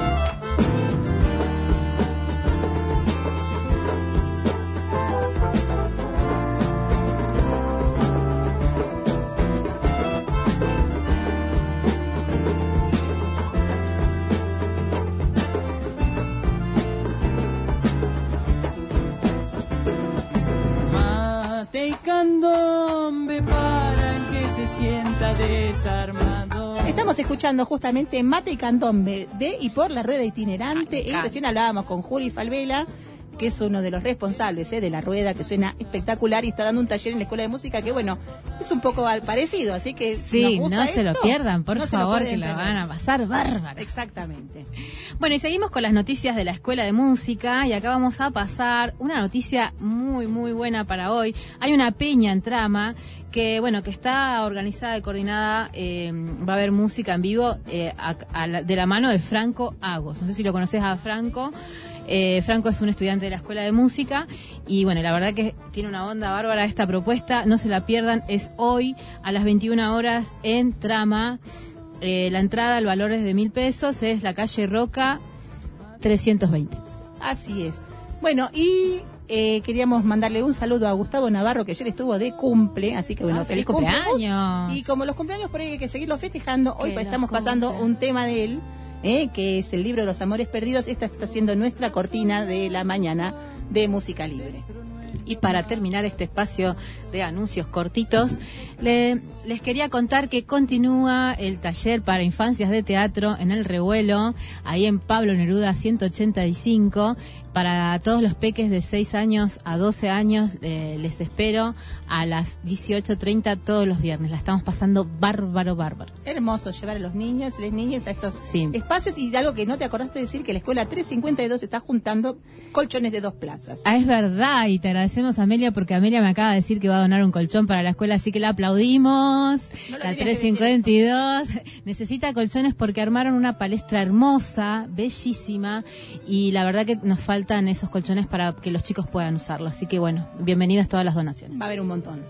Mate y candombe para el que se sienta desarmado. Estamos escuchando justamente Mate y Candombe de y por La Rueda Itinerante. Y recién hablábamos con Juli Falvela, que es uno de los responsables eh, de La Rueda, que suena espectacular y está dando un taller en la Escuela de Música que, bueno, es un poco al parecido, así que si Sí, nos gusta no se lo esto, pierdan, por no se lo favor, que pueden la perder. van a pasar bárbaro. Exactamente. Bueno, y seguimos con las noticias de la Escuela de Música y acá vamos a pasar una noticia muy, muy buena para hoy. Hay una peña en Trama que, bueno, que está organizada y coordinada, eh, va a haber música en vivo eh, a- a la- de la mano de Franco Agos. No sé si lo conoces a Franco. Eh, Franco es un estudiante de la Escuela de Música y bueno, la verdad que tiene una onda bárbara esta propuesta, no se la pierdan, es hoy a las veintiuna horas en Trama. Eh, la entrada, el valor es de mil pesos, es la calle Roca trescientos veinte. Así es. Bueno, y Eh, queríamos mandarle un saludo a Gustavo Navarro, que ayer estuvo de cumple, así que bueno, Ah, feliz, feliz cumpleaños. cumpleaños. Y como los cumpleaños por ahí hay que seguirlo festejando, hoy Que pues los estamos pasando cumple. un tema de él, eh, que es el libro de los amores perdidos. Esta está siendo nuestra cortina de la mañana de Música Libre. Y para terminar este espacio de anuncios cortitos, le- les quería contar que continúa el taller para infancias de teatro en El Revuelo, ahí en Pablo Neruda ciento ochenta y cinco. Para todos los peques de seis años a doce años, eh, les espero a las dieciocho treinta todos los viernes. La estamos pasando bárbaro, bárbaro. Hermoso llevar a los niños y las niñas a estos Sí. espacios. Y algo que no te acordaste de decir, que la escuela trescientos cincuenta y dos está juntando colchones de dos plazas. Ah, es verdad, y te agradecemos a Amelia porque Amelia me acaba de decir que va a donar un colchón para la escuela, así que la aplaudimos. No lo La tenías que trescientos cincuenta y dos necesita colchones porque armaron una palestra hermosa, bellísima, y la verdad que nos faltan esos colchones para que los chicos puedan usarlo. Así que bueno, bienvenidas todas las donaciones. Va a haber un montón.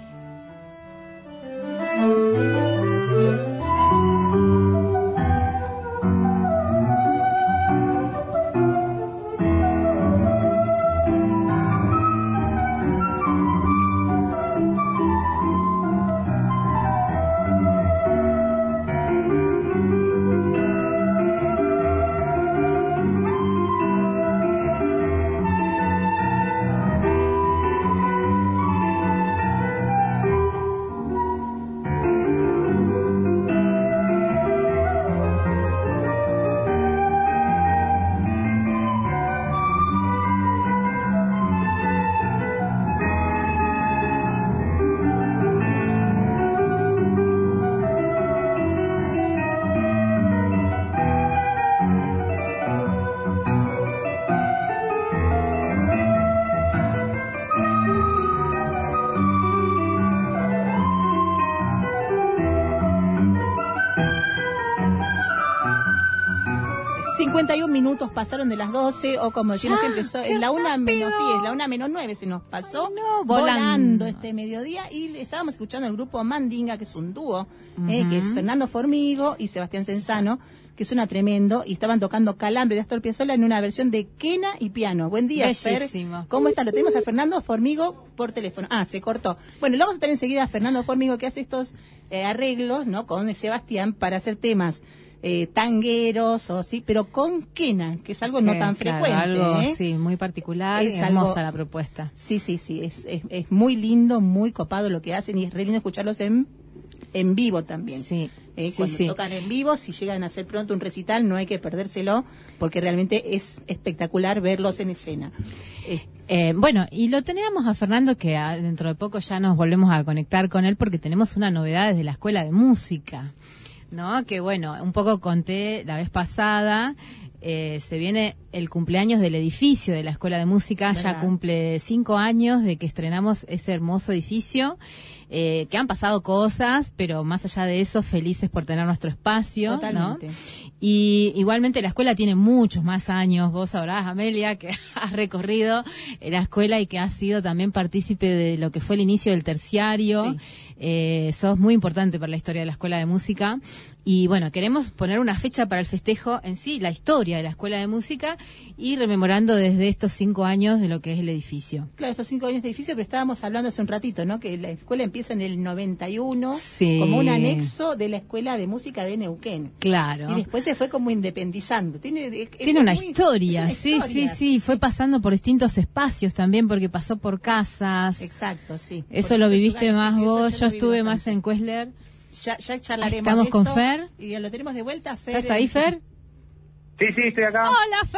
cincuenta y un minutos pasaron de las doce, o como decimos siempre, so- en la una menos diez, la una menos nueve se nos pasó No, volando. volando. este mediodía, y estábamos escuchando el grupo Mandinga, que es un dúo, eh, Ujú. que es Fernando Formigo y Sebastián Cenzano, que suena tremendo, y estaban tocando Calambre de Astor Piazzolla en una versión de quena y piano. Buen día, Fer. Bellísimo. ¿Cómo está? Lo tenemos a Fernando Formigo por teléfono. Ah, se cortó. Bueno, lo vamos a tener enseguida a Fernando Formigo, que hace estos eh, arreglos, ¿no?, con Sebastián para hacer temas eh, tangueros, o sí, pero con quena, que es algo no Que, tan claro, frecuente. algo, ¿eh? sí, muy particular Es y hermosa algo- la propuesta. Sí, sí, sí, es, es, es muy lindo, muy copado lo que hacen, y es re lindo escucharlos en, en vivo también. Sí, Eh, sí, cuando sí. tocan en vivo, si llegan a hacer pronto un recital, no hay que perdérselo, porque realmente es espectacular verlos en escena. Eh, Eh, bueno, y lo teníamos a Fernando, que ah, dentro de poco ya nos volvemos a conectar con él porque tenemos una novedad desde la Escuela de Música, ¿no? Que bueno, un poco conté la vez pasada, eh, se viene el cumpleaños del edificio de la Escuela de Música, ya ¿Verdad? cumple cinco años de que estrenamos ese hermoso edificio, eh, que han pasado cosas, pero más allá de eso, felices por tener nuestro espacio, ¿no? Totalmente. Y igualmente la escuela tiene muchos más años, vos sabrás, Amelia, que has recorrido la escuela y que has sido también partícipe de lo que fue el inicio del terciario. Sí. Eh, sos muy importante para la historia de la Escuela de Música. Y bueno, queremos poner una fecha para el festejo en sí, la historia de la Escuela de Música, y rememorando desde estos cinco años de lo que es el edificio. Claro, estos cinco años de edificio, pero estábamos hablando hace un ratito, ¿no?, que la escuela empieza en el noventa y uno, Sí. como un anexo de la Escuela de Música de Neuquén. Claro. Y después se fue como independizando. Tiene, es- es Tiene una muy- historia, es una sí, historia, sí, sí, fue pasando por distintos espacios también, porque pasó por casas. Exacto, sí. Eso Por lo distintos viviste lugares, más sí, eso vos, yo yo lo viví estuve bastante. más en Questler. Ya, ya charlaremos Estamos de con esto, Fer. y lo tenemos de vuelta, Fer. ¿Estás ahí, Fer? Sí, sí, estoy acá. ¡Hola,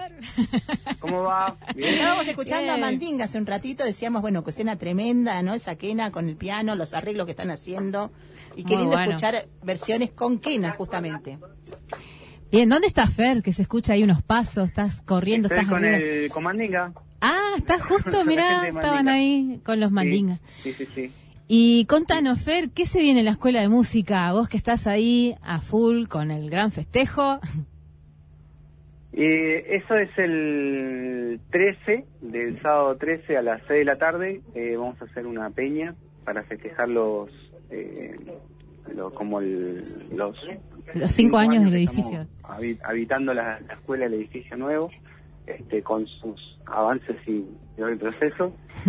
Fer! ¿Cómo va? Bien. Estábamos escuchando a Bien. Mandinga hace un ratito, decíamos, bueno, que escena tremenda, ¿no? Esa quena con el piano, los arreglos que están haciendo. Y qué Muy lindo bueno. escuchar versiones con quena, justamente. Bien, ¿dónde está Fer? Que se escucha ahí unos pasos, estás corriendo, Estoy estás con arriba. el Comandinga. Ah, estás justo, Con la mirá, gente de estaban Mandinga. ahí con los mandingas. Sí, sí, sí. Y contanos, Fer, ¿qué se viene en la Escuela de Música? Vos que estás ahí a full con el gran festejo. Eh, eso es el trece, del sábado trece a las seis de la tarde. Eh, vamos a hacer una peña para festejar los, eh, lo- como el, los, Los cinco años del que edificio. estamos habi- habitando la, la escuela, el edificio nuevo. este, con sus avances y, y retrocesos.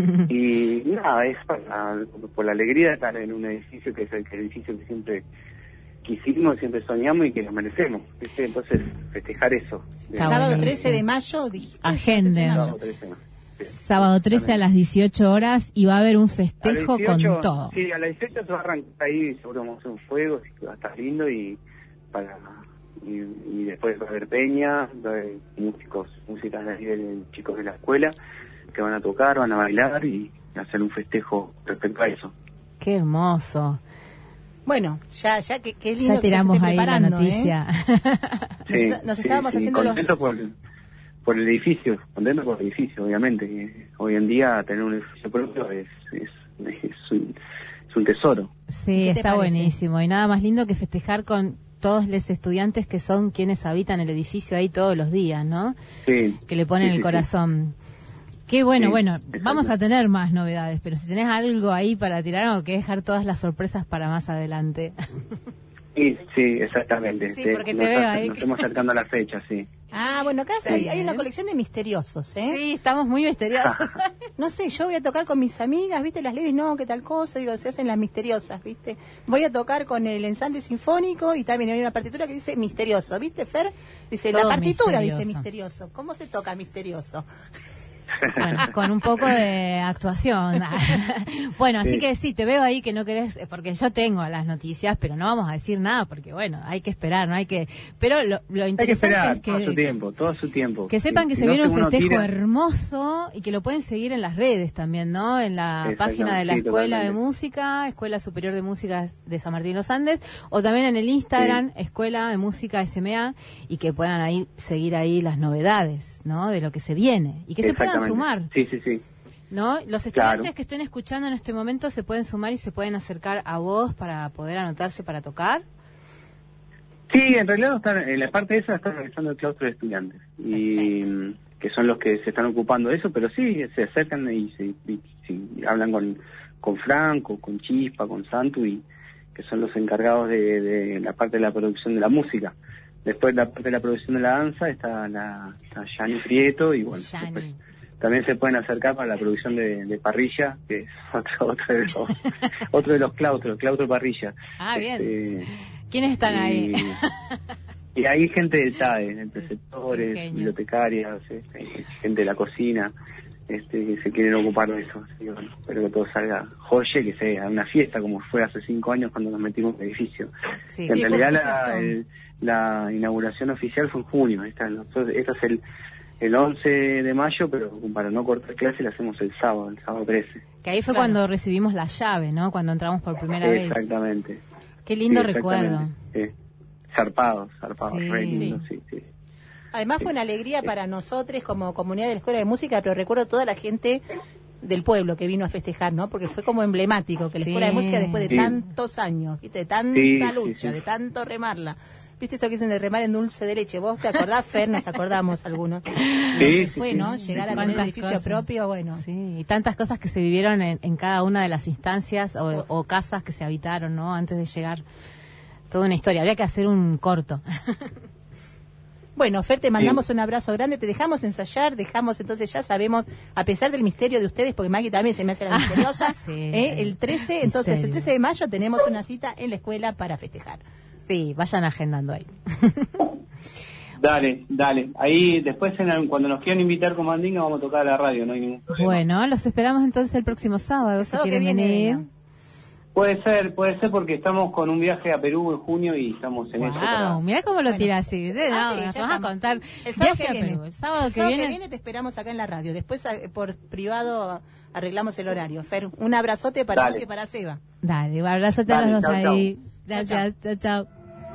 Y nada, es para, por la alegría de estar en un edificio que es el, que el edificio que siempre quisimos, siempre soñamos y que nos merecemos, ¿viste? Entonces, festejar eso. Sábado trece de mayo, dijiste. Agenden. Sábado trece, ¿no? Sí. Sábado trece a las dieciocho horas y va a haber un festejo dieciocho, con todo. Sí, a las dieciocho se va a arrancar ahí, seguro vamos a hacer un fuego, así que va a estar lindo y para y, y después va a haber peña, va a haber músicos, músicas de ahí de chicos de la escuela que van a tocar, van a bailar y hacer un festejo respecto a eso. Qué hermoso. Bueno, ya, ya que, que lindo ya tiramos que se esté ahí la noticia. ¿eh? nos, nos sí, estábamos sí, haciendo contento los... por, por el edificio, contento por el edificio, obviamente. Que hoy en día tener un edificio propio es, es, es, un, es un tesoro. Sí, está buenísimo. Y nada más lindo que festejar con todos los estudiantes que son quienes habitan el edificio ahí todos los días, ¿no? Sí. Que le ponen sí, el sí, corazón. Sí. Qué bueno, sí, bueno, exacto. Vamos a tener más novedades, pero si tenés algo ahí para tirar, o que dejar todas las sorpresas para más adelante. Sí, sí, exactamente. Sí, te, porque nos, te veo ahí. Nos estamos acercando a la fecha, sí. Ah, bueno, acá Sí, hay, hay ¿eh? una colección de misteriosos, ¿eh? Sí, estamos muy misteriosos. No sé, yo voy a tocar con mis amigas, ¿viste? Las ladies, no, que tal cosa, digo, se hacen las misteriosas, ¿viste? Voy a tocar con el ensamble sinfónico y también hay una partitura que dice misterioso, ¿viste, Fer? Dice, Todo la partitura misterioso. dice misterioso. ¿Cómo se toca misterioso? Bueno, con un poco de actuación. Bueno, así Sí. que sí, te veo ahí que no querés, porque yo tengo las noticias, pero no vamos a decir nada, porque bueno, hay que esperar, no hay que... Pero lo, lo Hay que interesante esperar es que... todo su tiempo, todo su tiempo. Que sepan Sí, que si se no, viene un uno festejo tira- hermoso y que lo pueden seguir en las redes también, ¿no? En la Exactamente, página de la sí, Escuela de totalmente. Música, Escuela Superior de Música de San Martín de los Andes, o también en el Instagram, Escuela de Música S M A, y que puedan ahí seguir ahí las novedades, ¿no? De lo que se viene y que se puedan Exactamente. sumar. Sí, sí, sí. ¿No? Los estudiantes Claro. que estén escuchando en este momento se pueden sumar y se pueden acercar a vos para poder anotarse para tocar. Sí, en realidad están, en la parte de esa están realizando el claustro de estudiantes, y mm, que son los que se están ocupando de eso, pero sí, se acercan y, se, y, sí, hablan con, con Franco, con Chispa, con Santu, y que son los encargados de, de la parte de la producción de la música. Después la parte de la producción de la danza está la está Yani Prieto, y bueno, Yani. después también se pueden acercar para la producción de, de parrilla, que es otro, otro, de, los, otro de los claustros, claustro parrilla. Ah, bien. Este, ¿Quiénes están ahí? Y, y hay gente del T A D, de preceptores, Ingenio. bibliotecarias, este, gente de la cocina, este, que se quieren ocupar de eso. Así que, bueno, espero que todo salga joye, que sea una fiesta como fue hace cinco años cuando nos metimos en el edificio. Sí, en sí, realidad fue la, fiestón. el- la inauguración oficial fue en junio. Esta, nosotros- esta es el, el once de mayo, pero para no cortar clase la hacemos el sábado, el sábado trece. Que ahí fue Claro. cuando recibimos la llave, ¿no? Cuando entramos por primera vez. Exactamente. Qué lindo Sí, recuerdo. exactamente. Sí. Zarpados, zarpados, Sí. re lindo, sí, sí. Además fue una alegría para nosotros como comunidad de la Escuela de Música, pero recuerdo toda la gente del pueblo que vino a festejar, ¿no? Porque fue como emblemático que la Sí. Escuela de Música, después de Sí. tantos años, ¿viste? De tanta Sí, sí, lucha, sí. de tanto remarla. ¿Viste eso que dicen de remar en dulce de leche? ¿Vos te acordás, Fer? Nos acordamos algunos. Sí, Que sí, fue, sí. ¿no? Llegar a tener un Cuántas edificio cosas. propio, bueno. Sí, y tantas cosas que se vivieron en, en cada una de las instancias o, o casas que se habitaron, ¿no? Antes de llegar. Toda una historia. Habría que hacer un corto. Bueno, Fer, te mandamos un abrazo grande, te dejamos ensayar, dejamos, entonces ya sabemos, a pesar del misterio de ustedes, porque Maggie también se me hace la misteriosa, Sí. ¿eh? el trece, entonces el Misterio. trece de mayo tenemos una cita en la escuela para festejar. Sí, vayan agendando ahí. Dale, dale. Ahí después en el- cuando nos quieran invitar con Mandinga vamos a tocar a la radio, no hay ningún problema. Bueno, los esperamos entonces el próximo sábado, El si sábado que quieren viene, venir. vengan. Puede ser, puede ser porque estamos con un viaje a Perú en junio y estamos en eso. para- Wow, mirá cómo lo Bueno. tira así. De- Ah, no, sí, nos ya vas a estamos. contar. El sábado Viaje que a viene. Perú. El sábado El que sábado viene. te esperamos acá en la radio. Después eh, por privado arreglamos el horario. Fer, un abrazote para Dale. vos y para Seba. Dale, un abrazo a todos Dale, los dos chau, chau. ahí. Chau, Gracias, chao, chao.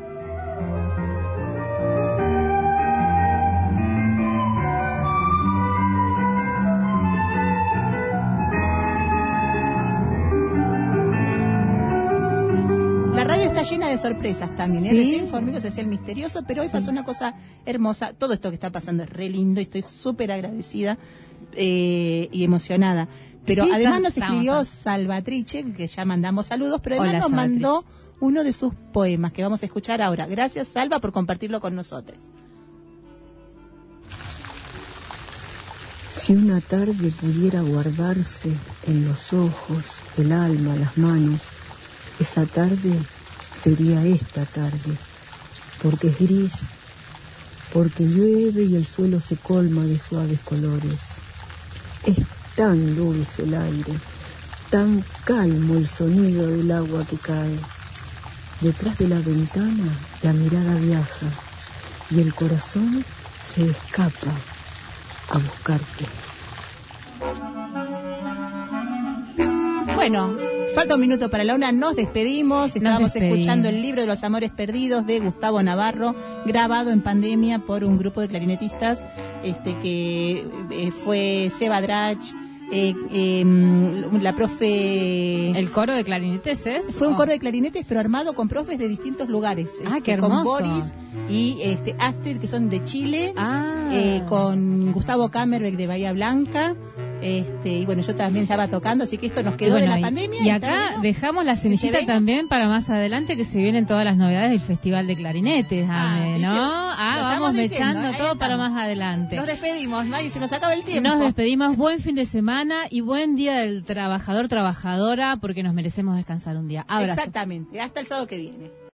La radio está llena de sorpresas también. ¿eh? Sí. Recién Formigo se hacía el misterioso, pero hoy pasó una cosa hermosa. Todo esto que está pasando es re lindo y estoy súper agradecida eh, y emocionada. Pero Sí, además estamos- nos escribió estamos- Salvatrice, que ya mandamos saludos, pero además Hola, nos Salvatrice. mandó uno de sus poemas que vamos a escuchar ahora. Gracias, Salva, por compartirlo con nosotros. Si una tarde pudiera guardarse en los ojos, el alma, las manos, esa tarde sería esta tarde, porque es gris, porque llueve y el suelo se colma de suaves colores. Es tan dulce el aire, tan calmo el sonido del agua que cae. Detrás de la ventana la mirada viaja y el corazón se escapa a buscarte. Bueno, falta un minuto para la una, nos despedimos. Estábamos despedimos. escuchando el libro de los amores perdidos de Gustavo Navarro, grabado en pandemia por un grupo de clarinetistas este que eh, fue Seba Drach, eh, eh, la profe... ¿El coro de clarinetes es? Fue un Oh. coro de clarinetes, pero armado con profes de distintos lugares. Ah, este, qué hermoso. Con Boris y este, Asted, que son de Chile, Ah. eh, con Gustavo Kammerbeck de Bahía Blanca. Este, y bueno, yo también estaba tocando, así que esto nos quedó Y bueno, de la y- pandemia. Y y acá está bueno. dejamos la semillita venga. también para más adelante, que se vienen todas las novedades del Festival de Clarinetes, Ame, ¿viste? ¿no? Lo Ah, estamos vamos diciendo, mechando ahí todo para estamos. más adelante. Nos despedimos, Mari, se nos acaba el tiempo. Nos despedimos, buen fin de semana y buen día del trabajador, trabajadora, porque nos merecemos descansar un día. Abrazo. Exactamente, hasta el sábado que viene.